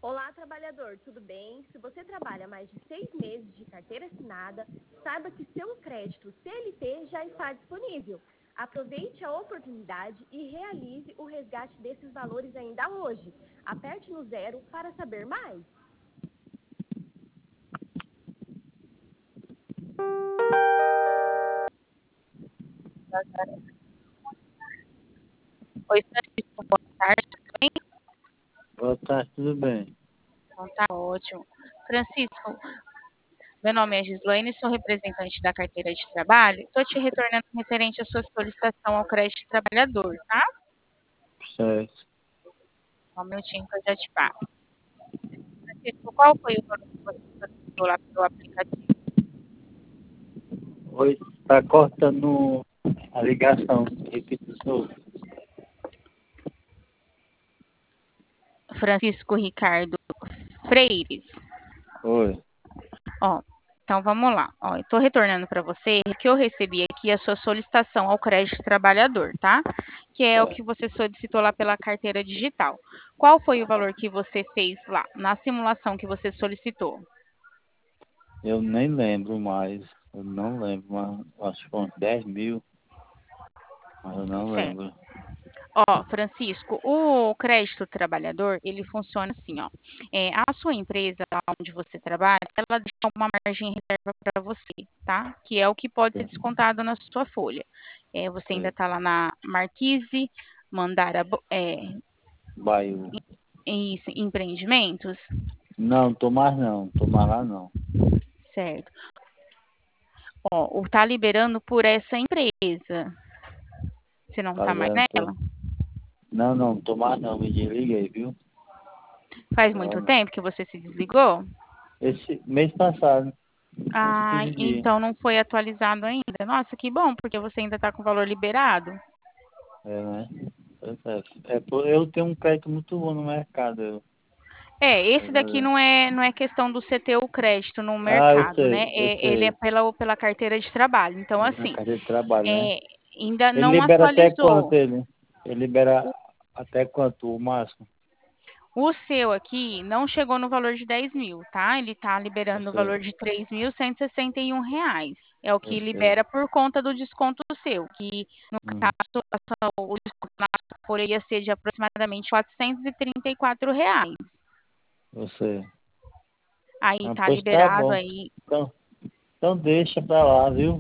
Olá, trabalhador, tudo bem? Se você trabalha mais de 6 meses de carteira assinada, saiba que seu crédito CLT já está disponível. Aproveite a oportunidade e realize o resgate desses valores ainda hoje. Aperte no 0 para saber mais. Oi, Francisco, boa tarde, tudo bem? Boa tarde, tudo bem? Então tá ótimo. Francisco, meu nome é Gislaine, sou representante da carteira de trabalho. Estou te retornando referente à sua solicitação ao crédito trabalhador, tá? Certo. Só um minutinho que eu já te passo. Francisco, qual foi o valor que você solicitou lá pelo aplicativo? Oi, está cortando a ligação. Repita de novo. Francisco Ricardo Freires. Oi. Ó, então vamos lá. Ó, eu estou retornando para você que eu recebi aqui a sua solicitação ao crédito trabalhador, tá? Que é o É. que você solicitou lá pela carteira digital. Qual foi o valor que você fez lá na simulação que você solicitou? Eu nem lembro mais. Eu não lembro, mas acho que foram 10 mil, mas eu não Certo. lembro. Ó, Francisco, o crédito trabalhador, ele funciona assim, ó. A sua empresa, onde você trabalha, ela deixa uma margem de reserva para você, tá? Que é o que pode ser Sim, descontado na sua folha. Você ainda sei. está lá na Marquise, Mandara, Bairro. isso, empreendimentos, Não, tô mais não. Tô mais lá não. certo? Ó, o tá liberando por essa empresa. Você não Tá tá mais ligado? nela? Não, tô mais não. Me desliguei, viu? Faz muito Então, tempo que você se desligou? esse mês passado, uns Ah, 15 dias. então não foi atualizado ainda. Nossa, que bom, porque você ainda está com o valor liberado. É, né? Eu tenho um crédito muito bom no mercado. Esse daqui não é questão do você ter o crédito no Ah, eu mercado, né? sei, eu Ele é sei. pela carteira de trabalho. Então, Na assim, carteira de trabalho, né? é, ainda Ele não libera até quanto atualizou. ele? Ele libera até quanto o máximo? O seu aqui não chegou no valor de 10 mil, tá? Ele está Eu liberando no sei, valor de R$ 3.161. É o eu que sei. libera por conta do desconto seu, que no Hum, caso, o desconto na sua folha ia ser de aproximadamente R$ 434. eu sei. Aí Ah, tá pois tá liberado bom. aí. Então deixa pra lá, viu?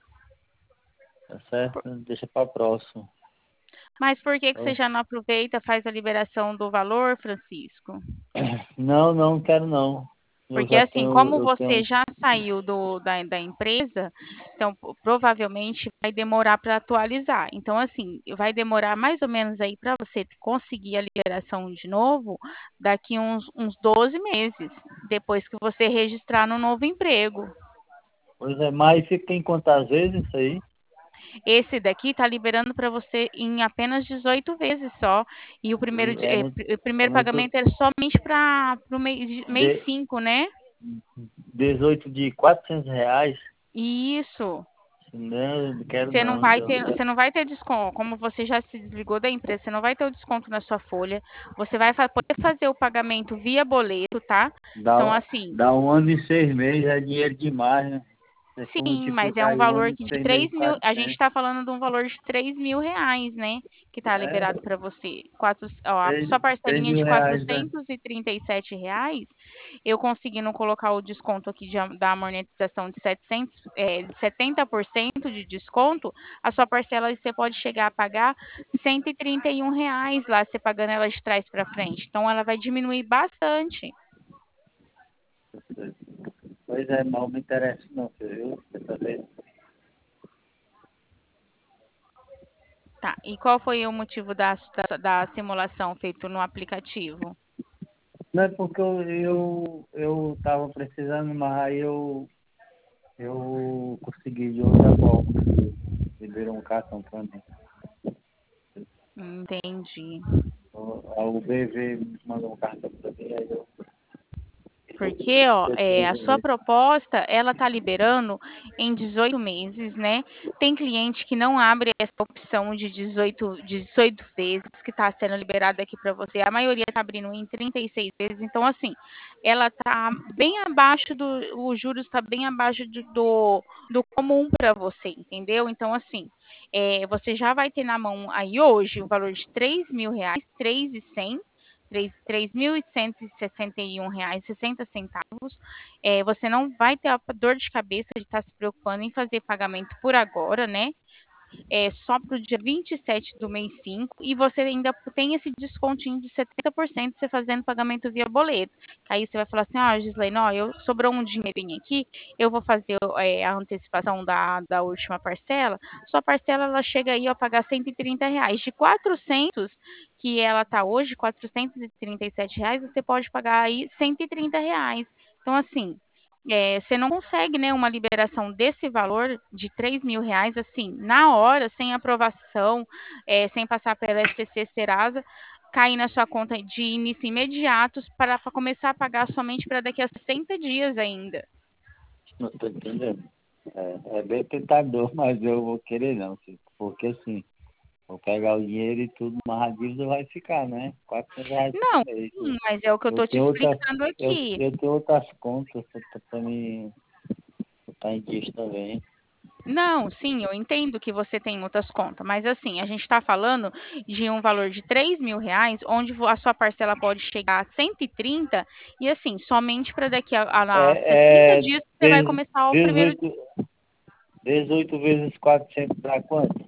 Tá certo? Deixa pra próximo. Mas por que você Ó. já não aproveita, faz a liberação do valor, Francisco? Não quero não. Porque assim, como Eu você tenho. já saiu da empresa, então provavelmente vai demorar para atualizar. Então, assim, vai demorar mais ou menos aí para você conseguir a liberação de novo daqui uns 12 meses, depois que você registrar no novo emprego. Pois é, mas fica em quantas vezes isso aí? Esse daqui está liberando para você em apenas 18 vezes só. E o primeiro, É muito, o é primeiro muito pagamento é somente para o mês de, 5, né? 18 de R$ 400. Isso. Não quero Você não não, vai então. ter, você não vai ter desconto, como você já se desligou da empresa, você não vai ter o desconto na sua folha. Você vai poder fazer o pagamento via boleto, tá? Então, assim, Dá 1 ano e 6 meses, é dinheiro demais, né? É como sim, mas é multiplicar um aí um valor ano e que de seis meses 3 mil. A gente 400. está falando de um valor de R$ 3.000, né? Que está É, liberado para você. Ó, a sua 3 parcelinha mil de reais, né? R$ 437, eu conseguindo colocar o desconto aqui da monetização de 70% de desconto, a sua parcela você pode chegar a pagar R$ 131 lá, você pagando ela de trás para frente. Então, ela vai diminuir bastante. Pois é, mal me interessa não, viu? Dessa vez. Tá. E qual foi o motivo da simulação feito no aplicativo? Não é porque eu tava precisando, mas aí eu consegui de outra forma. Liberou um cartão pra mim. Entendi. A UBV mandou um cartão pra mim, aí eu porque, a sua proposta, ela tá liberando em 18 meses, né? Tem cliente que não abre essa opção de 18 vezes que está sendo liberada aqui para você. A maioria está abrindo em 36 vezes. Então, assim, ela tá bem abaixo os juros está bem abaixo do comum para você, entendeu? Então, assim, você já vai ter na mão aí hoje o valor de R$ 3.000, 3.100, R$ 3.161,60. Você não vai ter a dor de cabeça de estar se preocupando em fazer pagamento por agora, né? Só para o dia 27 do mês 5, e você ainda tem esse descontinho de 70% você fazendo pagamento via boleto. Aí você vai falar assim, Gislaine, sobrou um dinheirinho aqui, eu vou fazer a antecipação da última parcela. Sua parcela, ela chega aí a pagar R$ 130. De 400 que ela está hoje, R$ 437, você pode pagar aí R$ 130. Então, assim, você não consegue, né, uma liberação desse valor de R$ 3.000, assim, na hora, sem aprovação, sem passar pela SCC Serasa, cair na sua conta de início imediato para começar a pagar somente para daqui a 60 dias ainda. Não estou entendendo. É bem tentador, mas eu vou querer não, filho. Porque assim, vou pegar o dinheiro e tudo, mas a dívida vai ficar, né? R$ 400 Não, por mês. sim, mas é o que eu Eu estou te tenho outra, explicando eu, aqui. eu tenho outras contas para me botar em dias também. Não, sim, eu entendo que você tem outras contas, mas assim, a gente está falando de um valor de R$ 3.000, onde a sua parcela pode chegar a 130, e assim, somente para daqui a 60 É, dias você vai começar o primeiro. 18, 18 vezes 400 dá quanto?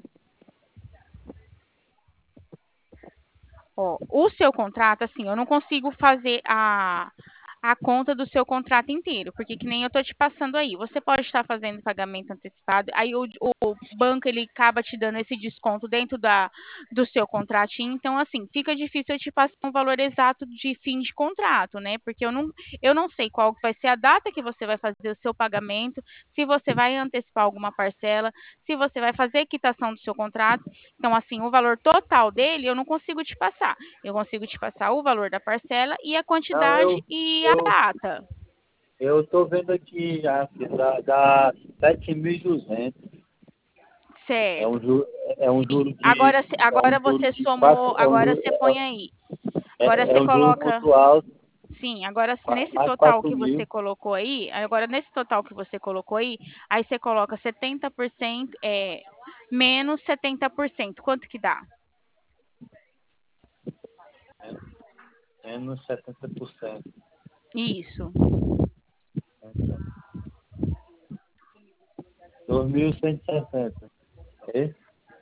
O seu contrato, assim, eu não consigo fazer a conta do seu contrato inteiro, porque que nem eu tô te passando aí, você pode estar fazendo pagamento antecipado, aí o banco ele acaba te dando esse desconto dentro do seu contratinho, então assim, fica difícil eu te passar um valor exato de fim de contrato, né? Porque eu não sei qual vai ser a data que você vai fazer o seu pagamento, se você vai antecipar alguma parcela, se você vai fazer a quitação do seu contrato. Então, assim, o valor total dele eu não consigo te passar. Eu consigo te passar o valor da parcela e a Não, quantidade e a data. eu tô vendo aqui já, que dá 7.200. Certo. É um juro Agora, de. É um juro você de 4. somou, agora você põe aí. Agora você É um juro coloca. muito alto, Sim, agora nesse mais total 4 que você mil. colocou aí, aí você coloca 70%, menos 70%. Quanto que dá? Menos 70%. Isso. Então, 2.160. É isso?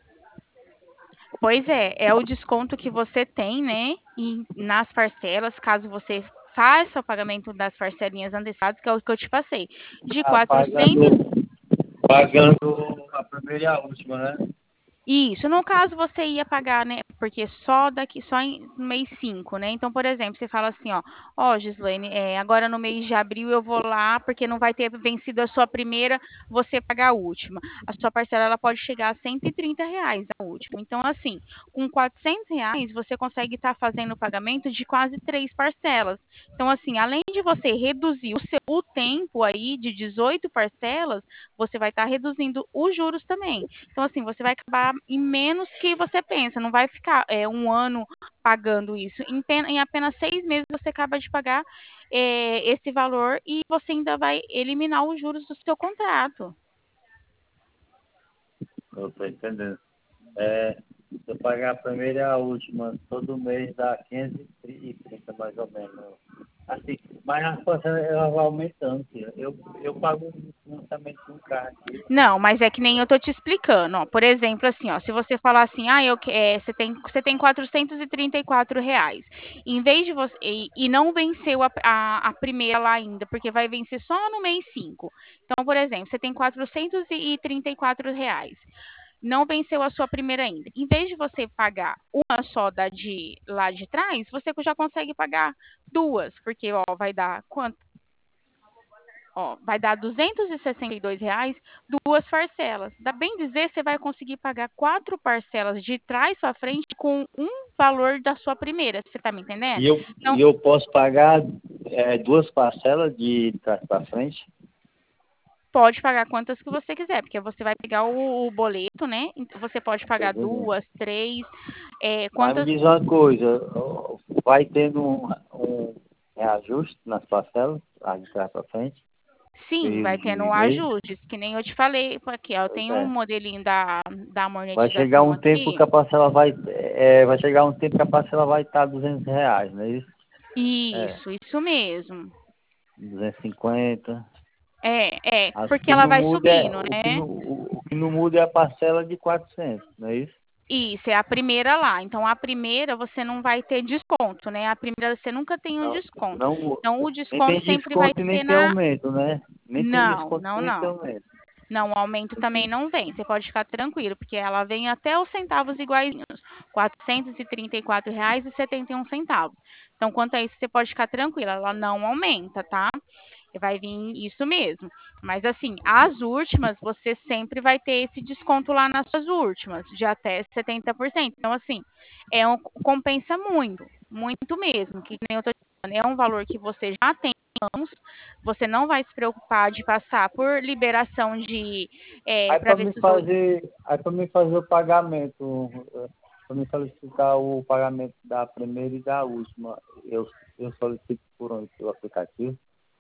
Pois é o desconto que você tem, né? E nas parcelas, caso você faça o pagamento das parcelinhas antecipadas, que é o que eu te passei, de Ah, 400. pagando a primeira e a última, né? Isso, no caso você ia pagar, né? Porque só no mês 5, né? Então, por exemplo, você fala assim, Gislaine, agora no mês de abril eu vou lá, porque não vai ter vencido a sua primeira, você pagar a última. A sua parcela ela pode chegar a R$ 130 a última. Então, assim, com R$ 400 você consegue estar fazendo o pagamento de quase 3 parcelas. Então, assim, além de você reduzir o tempo aí de 18 parcelas, você vai estar reduzindo os juros também. Então, assim, você vai acabar em menos que você pensa, não vai ficar um ano pagando isso. Em apenas 6 meses você acaba de pagar esse valor e você ainda vai eliminar os juros do seu contrato. Eu tô entendendo. Se eu pagar a primeira e a última, todo mês dá 530 mais ou menos. Assim, mas as coisas elas vão aumentando, filho. Eu pago um financiamento de um carro aqui. Não, mas é que nem eu tô te explicando, Por exemplo, assim, se você falar assim, você tem R$ 434, em vez de você e não venceu a primeira lá ainda, porque vai vencer só no mês 5. Então, por exemplo, você tem R$ 434, não venceu a sua primeira ainda. Em vez de você pagar uma só lá de trás, você já consegue pagar duas, porque vai dar quanto? Vai dar R$ 262, duas parcelas. Dá bem dizer, você vai conseguir pagar 4 parcelas de trás para frente com um valor da sua primeira. Você está me entendendo? E Então, eu posso pagar duas parcelas de trás para frente? Pode pagar quantas que você quiser, porque você vai pegar o boleto, né? Você pode pagar Entendeu? 2, 3, Mas me quantas. diz uma coisa, vai tendo um reajuste nas parcelas, de trás para frente, Sim, vai mês tendo de mês? ajustes, que nem eu te falei aqui, ó. Eu Pois tenho um é. modelinho da Vai chegar monetização um tempo aqui. que a parcela vai chegar um tempo que a parcela vai estar R$ 200, não é isso? É, Isso mesmo. 250. O Porque que ela não vai muda é, subindo, né? o que não muda é a parcela de 400, não é isso? Isso, é a primeira lá. Então, a primeira você não vai ter desconto, né? A primeira você nunca tem um Não, desconto. não, Então, o nem tem desconto sempre vai desconto e nem ser tem na. aumento, né? Nem tem Não, desconto não, e nem tem não. aumento. Não, o aumento também não vem. Você pode ficar tranquilo, porque ela vem até os centavos iguaizinhos, R$ 434,71. Então, quanto a isso, você pode ficar tranquila, ela não aumenta, tá? Vai vir isso mesmo. Mas assim, as últimas, você sempre vai ter esse desconto lá nas suas últimas, de até 70%. Então, assim, compensa muito, muito mesmo. Que nem eu tô dizendo, é um valor que você já tem em mãos, você não vai se preocupar de passar por liberação de Aí para para ver me se os outros. fazer, aí para me fazer o pagamento, para me solicitar o pagamento da primeira e da última, eu solicito por onde? Pelo aplicativo?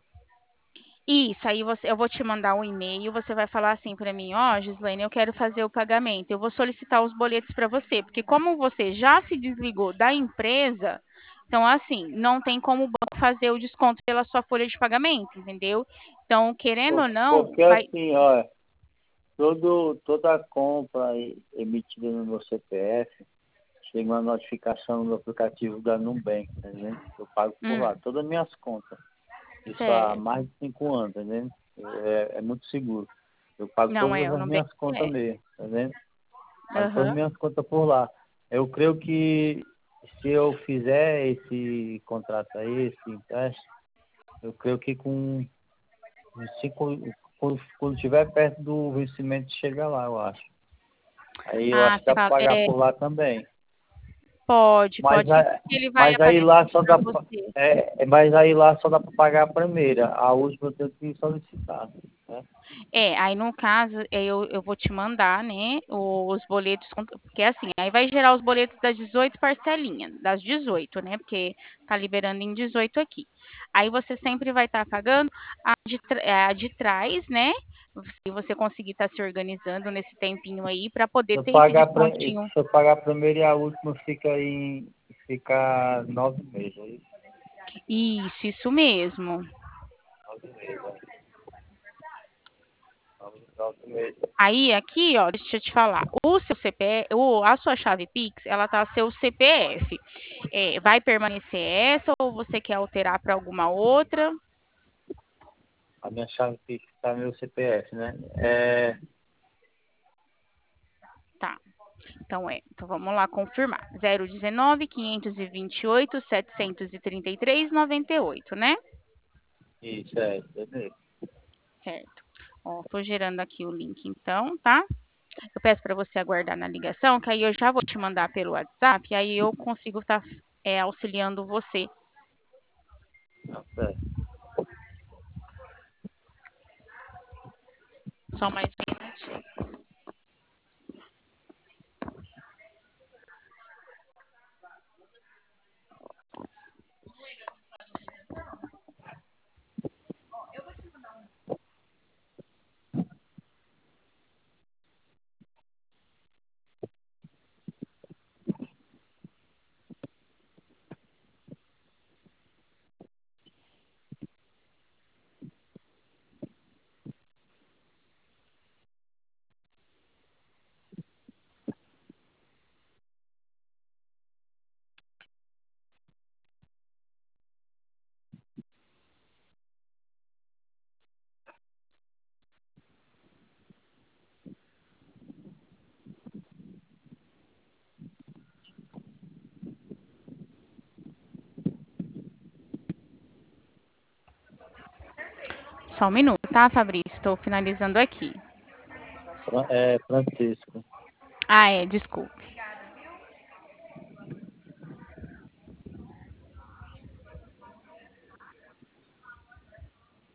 Isso, aí eu vou te mandar um e-mail, você vai falar assim para mim, ó, Gislaine, eu quero fazer o pagamento, eu vou solicitar os boletos para você, porque como você já se desligou da empresa, então assim, não tem como o banco fazer o desconto pela sua folha de pagamento, entendeu? Então, querendo ou não, Porque vai. assim, ó, toda compra emitida no meu CPF, chega uma notificação no aplicativo da Nubank, tá entendendo? Eu pago por lá, Hum, todas as minhas contas. Isso há certo. mais de 5 anos, tá entendendo? É muito seguro. Eu pago Não é, todas eu as não bem. minhas contas mesmo, tá entendendo? Pago todas as Aham. minhas contas por lá. Eu creio que se eu fizer esse contrato aí, esse empréstimo, eu creio que com cinco, quando estiver perto do vencimento, chega lá, eu acho. Aí eu Ah, acho que você dá para fala, pagar por lá também. Mas, pode sim, porque ele vai mas aí lá aparecer só para dá você. mas aí lá só dá para pagar a primeira. A última eu tenho que solicitar, né? Aí no caso, eu vou te mandar, né, os boletos, porque assim, aí vai gerar os boletos das 18 parcelinhas, das 18, né, porque tá liberando em 18 aqui. Aí você sempre vai estar pagando a de trás, né, se você conseguir estar se organizando nesse tempinho aí para poder ter esse descontinho. Se eu pagar a primeira e a última fica 9 meses, é isso? Isso mesmo. 9 meses, 9 meses. Aí, aqui, ó, deixa eu te falar. O seu CPF, a sua chave Pix, ela tá seu CPF. Vai permanecer essa ou você quer alterar para alguma outra? A minha chave Pix está no meu CPF, né? Tá. Então vamos lá confirmar. 019 528 733 98, né? Isso, beleza. Certo. Ó, tô gerando aqui o link então, tá? Eu peço para você aguardar na ligação, que aí eu já vou te mandar pelo WhatsApp, e aí eu consigo estar auxiliando você. Tá certo. Só mais um minutinho. Só um minuto, tá, Fabrício? Estou finalizando aqui. Francisco. Desculpe.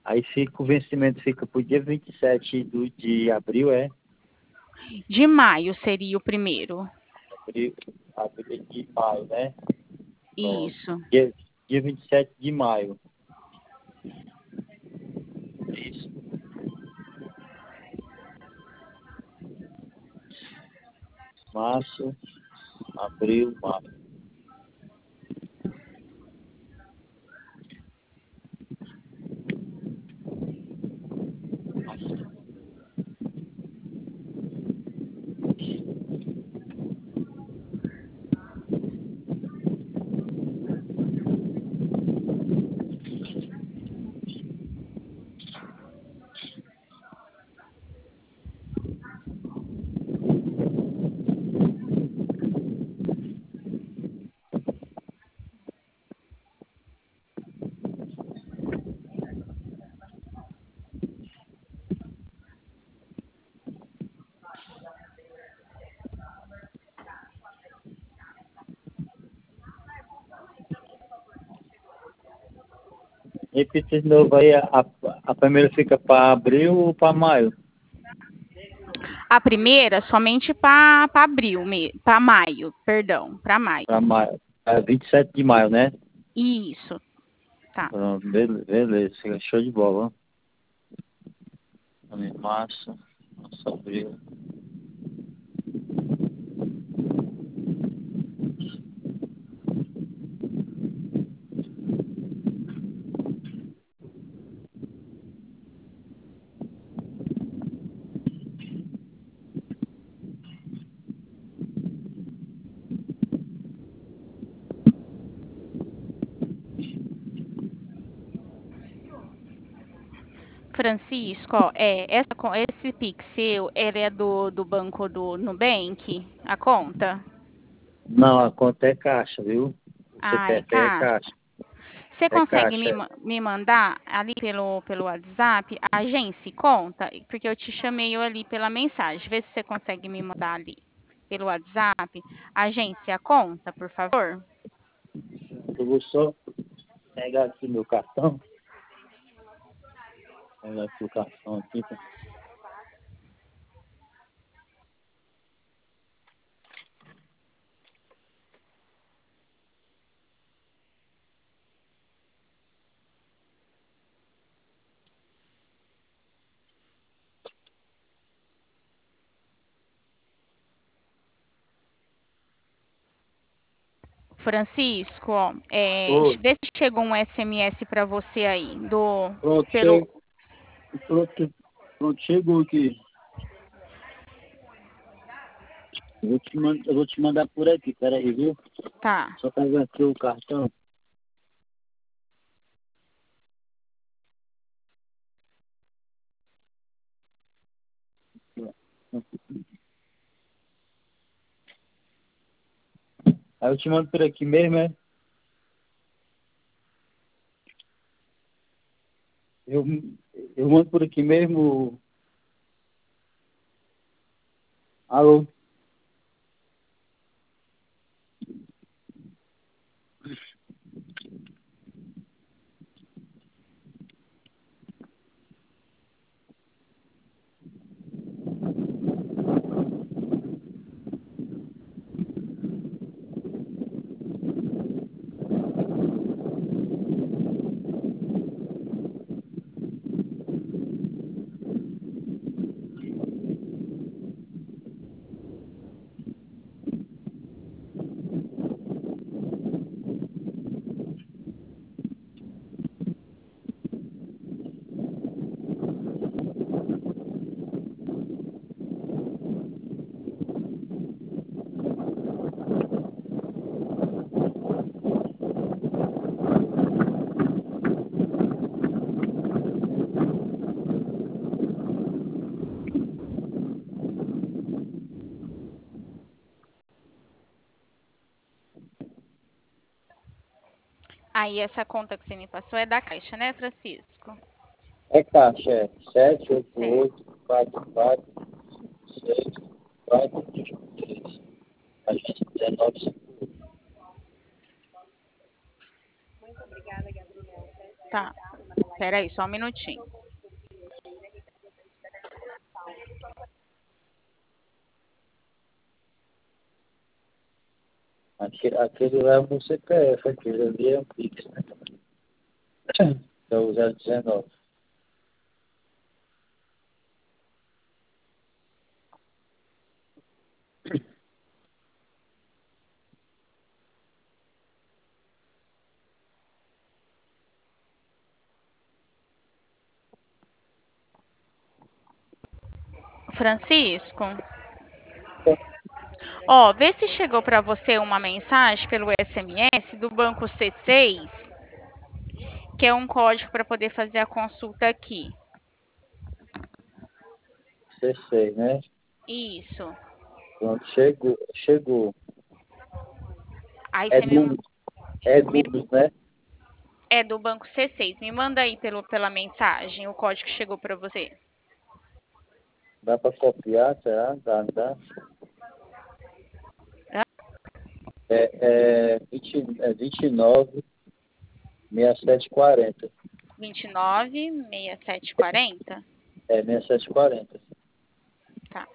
Aí fica, o vencimento fica pro dia 27 de abril, é? De maio seria o primeiro. Abril de maio, né? Pronto. Isso. Dia 27 de maio. Isso. Março, abril, maio. Repita de novo aí, a primeira fica para abril ou para maio? A primeira somente para abril, para maio, perdão, para maio. Para maio. É 27 de maio, né? Isso, tá. Pronto, beleza, show de bola. Março, abril. Francisco, ó, esse Pix seu, ele é do banco do Nubank, a conta? Não, a conta é caixa, viu? O Ah, é CPF é caixa. caixa. Você É consegue caixa. me mandar ali pelo WhatsApp, a agência e conta? Porque eu te chamei ali pela mensagem. Vê se você consegue me mandar ali pelo WhatsApp, agência, a conta, por favor. Eu vou só pegar aqui meu cartão. Pegar aqui o cartão aqui. Francisco, ó, Oi. vê se chegou um SMS para você aí, Pronto, pelo, pronto, chegou aqui. Eu vou te mandar por aqui, peraí, viu? tá. Só pegar aqui o cartão. Aí eu te mando por aqui mesmo, é? Eu, eu mando por aqui mesmo. Alô? Aí essa conta que você me passou é da Caixa, né, Francisco? É caixa, é 788 Certo. 44 6 4 3. A gente 19. Tá. Espera aí, só um minutinho. Aquele lá é o meu CPF, aquele ali é um Pix, né? É o 019. Francisco, ó, vê se chegou para você uma mensagem pelo SMS do Banco C6, que é um código para poder fazer a consulta aqui. C6, né? Isso. Pronto, chegou. Aí É você Google, é Google, né? é do Banco C6. Me manda aí pela mensagem o código que chegou para você. Dá para copiar, será? Dá. Hã? É 29 6740. 29 6740. É 6740. Tá.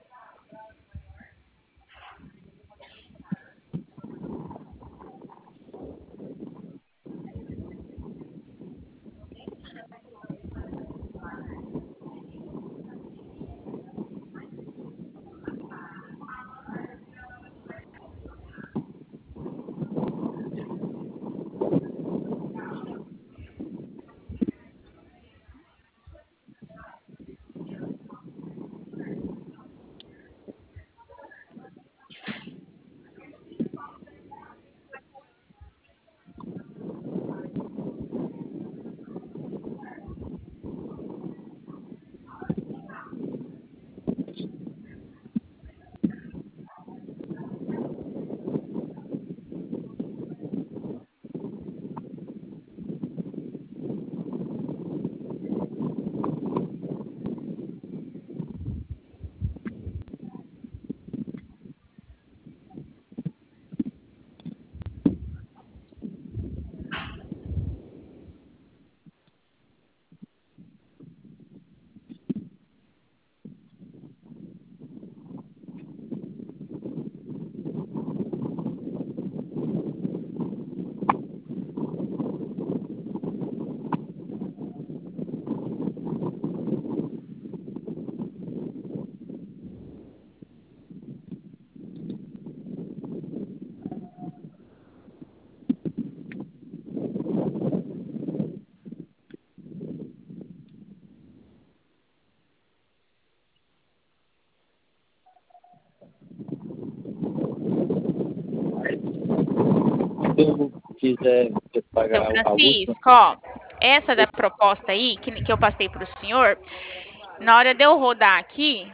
Se eu quiser Seu pagar a última, Francisco, ó, essa da proposta aí que eu passei para o senhor, na hora de eu rodar aqui,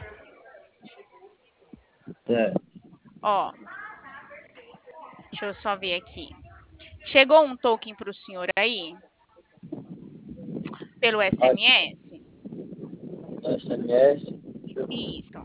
é, ó, deixa eu só ver aqui. Chegou um token para o senhor aí, pelo SMS? SMS, deixa eu- Isso.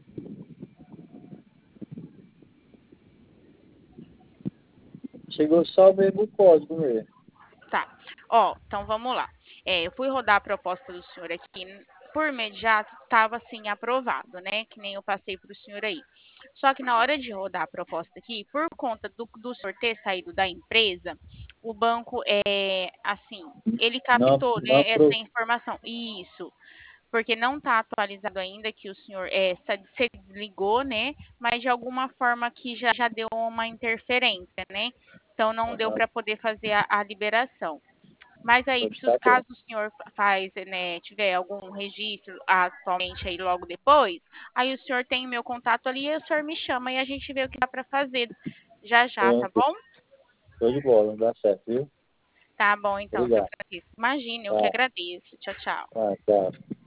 chegou só o mesmo código mesmo. Tá. Ó, então vamos lá. Eu fui rodar a proposta do senhor aqui. Por imediato, estava assim aprovado, né? Que nem eu passei para o senhor aí. Só que na hora de rodar a proposta aqui, por conta do senhor ter saído da empresa, o banco assim, ele Não, captou, não né, essa aprovou. informação. Isso, porque não está atualizado ainda que o senhor se desligou, né? Mas de alguma forma que já deu uma interferência, né? Então não deu para poder fazer a liberação. Mas aí, se os Tá bom. casos o senhor faz, né, tiver algum registro atualmente aí logo depois, aí o senhor tem o meu contato ali e o senhor me chama e a gente vê o que dá para fazer já já, tá Pronto, bom? show de bola, dá certo, viu? Tá bom então, seu Obrigado. Francisco. Imagine, eu que Tá, agradeço. Tchau, tchau. tá, tchau.